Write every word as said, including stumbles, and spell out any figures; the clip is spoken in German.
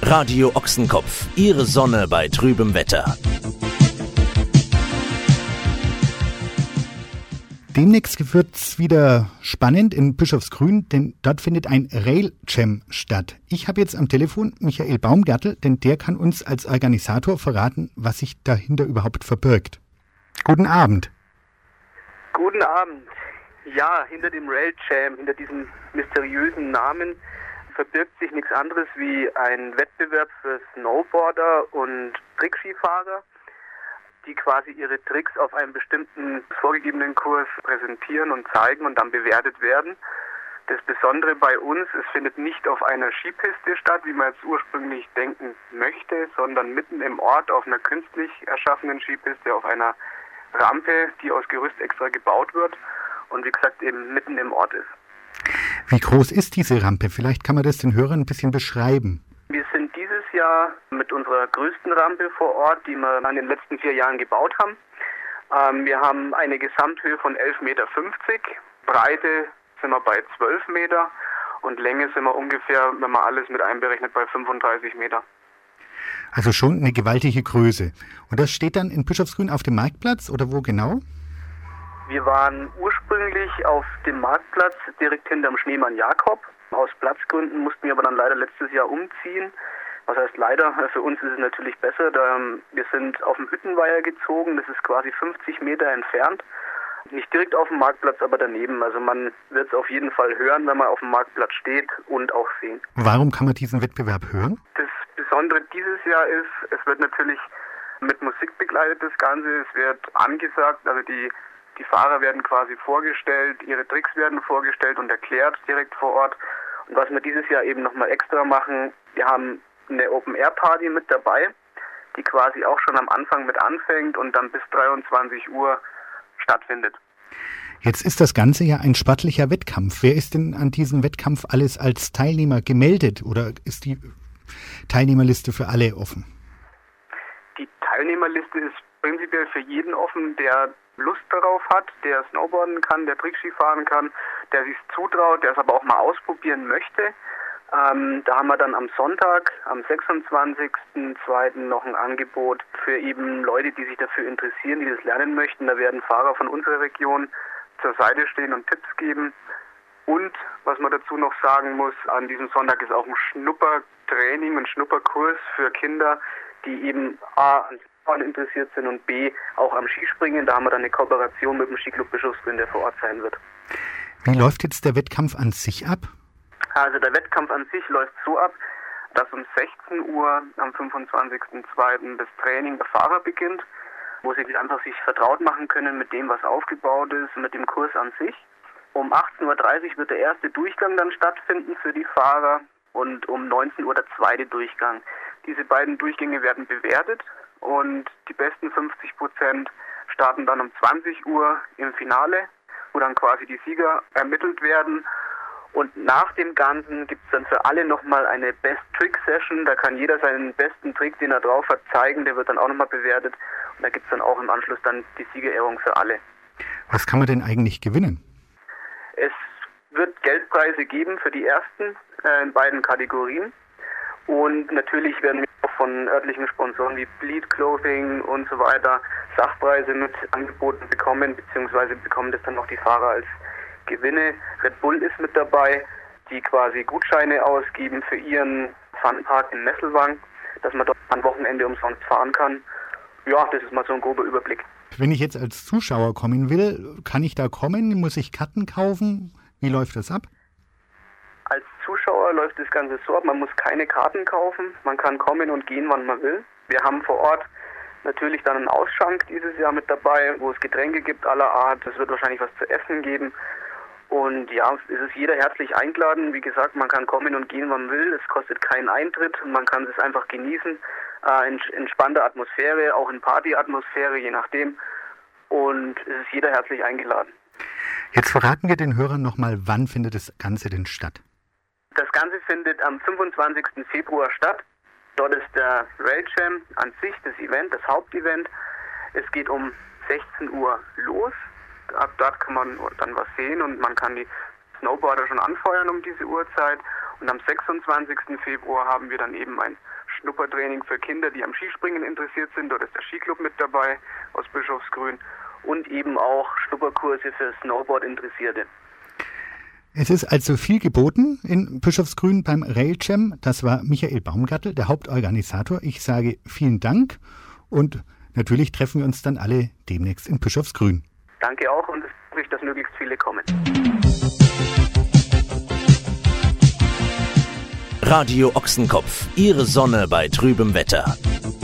Radio Ochsenkopf, Ihre Sonne bei trübem Wetter. Demnächst wird es wieder spannend in Bischofsgrün, denn dort findet ein Rail-Jam statt. Ich habe jetzt am Telefon Michael Baumgärtel, denn der kann uns als Organisator verraten, was sich dahinter überhaupt verbirgt. Guten Abend. Guten Abend. Ja, hinter dem Rail-Jam, hinter diesem mysteriösen Namen, verbirgt sich nichts anderes wie ein Wettbewerb für Snowboarder und Trickskifahrer, die quasi ihre Tricks auf einem bestimmten vorgegebenen Kurs präsentieren und zeigen und dann bewertet werden. Das Besondere bei uns, es findet nicht auf einer Skipiste statt, wie man jetzt ursprünglich denken möchte, sondern mitten im Ort auf einer künstlich erschaffenen Skipiste, auf einer Rampe, die aus Gerüst extra gebaut wird und wie gesagt eben mitten im Ort ist. Wie groß ist diese Rampe? Vielleicht kann man das den Hörern ein bisschen beschreiben. Wir sind dieses Jahr mit unserer größten Rampe vor Ort, die wir in den letzten vier Jahren gebaut haben. Ähm, wir haben eine Gesamthöhe von elf Komma fünfzig Meter, Breite sind wir bei zwölf Meter und Länge sind wir ungefähr, wenn man alles mit einberechnet, bei fünfunddreißig Meter. Also schon eine gewaltige Größe. Und das steht dann in Bischofsgrün auf dem Marktplatz oder wo genau? Wir waren ursprünglich auf dem Marktplatz direkt hinterm Schneemann Jakob. Aus Platzgründen mussten wir aber dann leider letztes Jahr umziehen. Was heißt leider? Für uns ist es natürlich besser. Da wir sind auf dem Hüttenweiher gezogen. Das ist quasi fünfzig Meter entfernt. Nicht direkt auf dem Marktplatz, aber daneben. Also man wird es auf jeden Fall hören, wenn man auf dem Marktplatz steht und auch sehen. Warum kann man diesen Wettbewerb hören? Das Besondere dieses Jahr ist, es wird natürlich mit Musik begleitet, das Ganze. Es wird angesagt, also die Die Fahrer werden quasi vorgestellt, ihre Tricks werden vorgestellt und erklärt direkt vor Ort. Und was wir dieses Jahr eben nochmal extra machen, wir haben eine Open-Air-Party mit dabei, die quasi auch schon am Anfang mit anfängt und dann bis dreiundzwanzig Uhr stattfindet. Jetzt ist das Ganze ja ein sportlicher Wettkampf. Wer ist denn an diesem Wettkampf alles als Teilnehmer gemeldet oder ist die Teilnehmerliste für alle offen? Die Teilnehmerliste ist prinzipiell für jeden offen, der Lust darauf hat, der Snowboarden kann, der Trickski fahren kann, der sich zutraut, der es aber auch mal ausprobieren möchte. Ähm, da haben wir dann am Sonntag, am sechsundzwanzigsten zweiten noch ein Angebot für eben Leute, die sich dafür interessieren, die das lernen möchten. Da werden Fahrer von unserer Region zur Seite stehen und Tipps geben. Und was man dazu noch sagen muss, an diesem Sonntag ist auch ein Schnuppertraining, ein Schnupperkurs für Kinder, die eben A, an Skifahren interessiert sind und B, auch am Skispringen. Da haben wir dann eine Kooperation mit dem Skiclub Bischofsgrün, der vor Ort sein wird. Wie läuft jetzt der Wettkampf an sich ab? Also der Wettkampf an sich läuft so ab, dass um sechzehn Uhr am fünfundzwanzigsten zweiten das Training der Fahrer beginnt, wo sie einfach sich vertraut machen können mit dem, was aufgebaut ist, mit dem Kurs an sich. Um achtzehn Uhr dreißig wird der erste Durchgang dann stattfinden für die Fahrer und um neunzehn Uhr der zweite Durchgang. Diese beiden Durchgänge werden bewertet und die besten fünfzig Prozent starten dann um zwanzig Uhr im Finale, wo dann quasi die Sieger ermittelt werden. Und nach dem Ganzen gibt es dann für alle nochmal eine Best-Trick-Session. Da kann jeder seinen besten Trick, den er drauf hat, zeigen. Der wird dann auch nochmal bewertet. Und da gibt es dann auch im Anschluss dann die Siegerehrung für alle. Was kann man denn eigentlich gewinnen? Es wird Geldpreise geben für die Ersten äh, in beiden Kategorien. Und natürlich werden wir auch von örtlichen Sponsoren wie Bleed Clothing und so weiter Sachpreise mit angeboten bekommen, beziehungsweise bekommen das dann auch die Fahrer als Gewinne. Red Bull ist mit dabei, die quasi Gutscheine ausgeben für ihren Funpark in Nesselwang, dass man dort am Wochenende umsonst fahren kann. Ja, das ist mal so ein grober Überblick. Wenn ich jetzt als Zuschauer kommen will, kann ich da kommen? Muss ich Karten kaufen? Wie läuft das ab? Als Zuschauer läuft das Ganze so ab, man muss keine Karten kaufen, man kann kommen und gehen, wann man will. Wir haben vor Ort natürlich dann einen Ausschank dieses Jahr mit dabei, wo es Getränke gibt aller Art. Es wird wahrscheinlich was zu essen geben. Und ja, es ist jeder herzlich eingeladen. Wie gesagt, man kann kommen und gehen, wann man will. Es kostet keinen Eintritt. Man kann es einfach genießen. Äh, in entspannte Atmosphäre, auch in Partyatmosphäre, je nachdem. Und es ist jeder herzlich eingeladen. Jetzt verraten wir den Hörern nochmal, wann findet das Ganze denn statt? Das Ganze findet am fünfundzwanzigsten Februar statt. Dort ist der Rail-Jam an sich, das Event, das Hauptevent. Es geht um sechzehn Uhr los. Ab dort kann man dann was sehen und man kann die Snowboarder schon anfeuern um diese Uhrzeit. Und am sechsundzwanzigsten Februar haben wir dann eben ein Schnuppertraining für Kinder, die am Skispringen interessiert sind. Dort ist der Skiclub mit dabei aus Bischofsgrün und eben auch Schnupperkurse für Snowboard-Interessierte. Es ist also viel geboten in Bischofsgrün beim Rail Jam. Das war Michael Baumgartl, der Hauptorganisator. Ich sage vielen Dank und natürlich treffen wir uns dann alle demnächst in Bischofsgrün. Danke auch und es spricht, dass möglichst viele kommen. Radio Ochsenkopf, Ihre Sonne bei trübem Wetter.